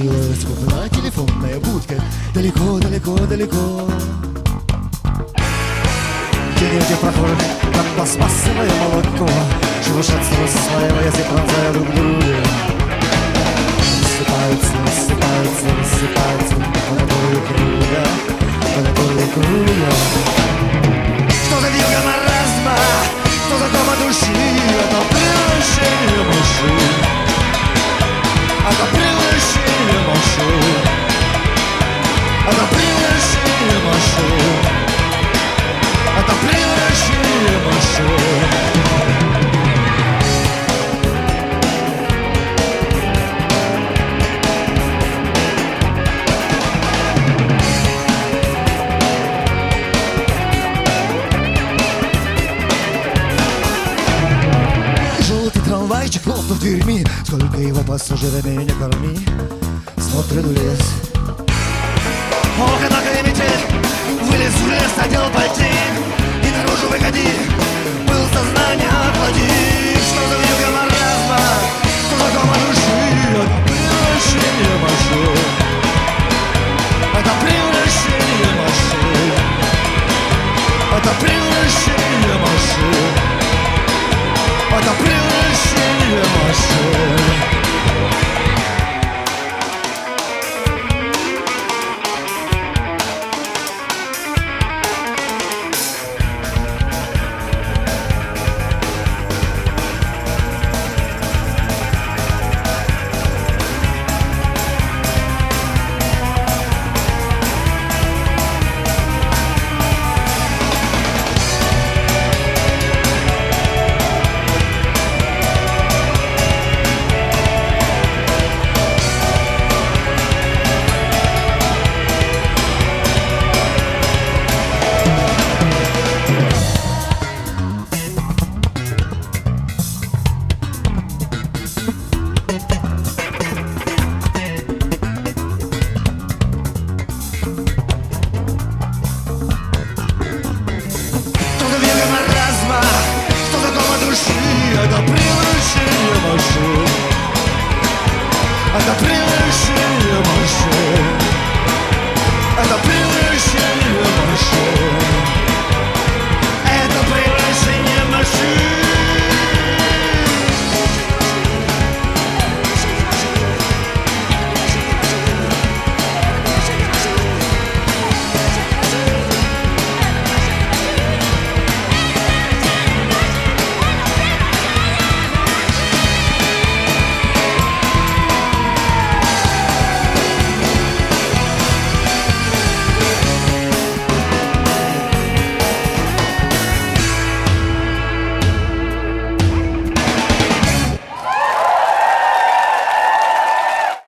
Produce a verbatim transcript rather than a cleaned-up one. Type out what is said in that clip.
Появилась кукла, телефонная будка. Далеко, далеко, далеко. Тени этих прохожих, как пластмассовое молоко, шелушатся, расслаиваясь и пронзая друг друга. Рассыпаются, рассыпаются, рассыпаются по набору круга, по набору круга. Что за вьюга маразма, что за дома души, это превращение машин, это превращение машин, это превращение машин, это превращение машин. Трамвайчик плотно в дверьми, сколько его пассажирами не корми, смотрит в лес. Ох, однако и метель, вылез в лес, одел ботинок и наружу выходи, был сознание охлади. Что за вьюга маразма, что за кома души, это превращение машин, это превращение машин, это превращение машин, это превращение машин. Это превращение машин, это превращение машин.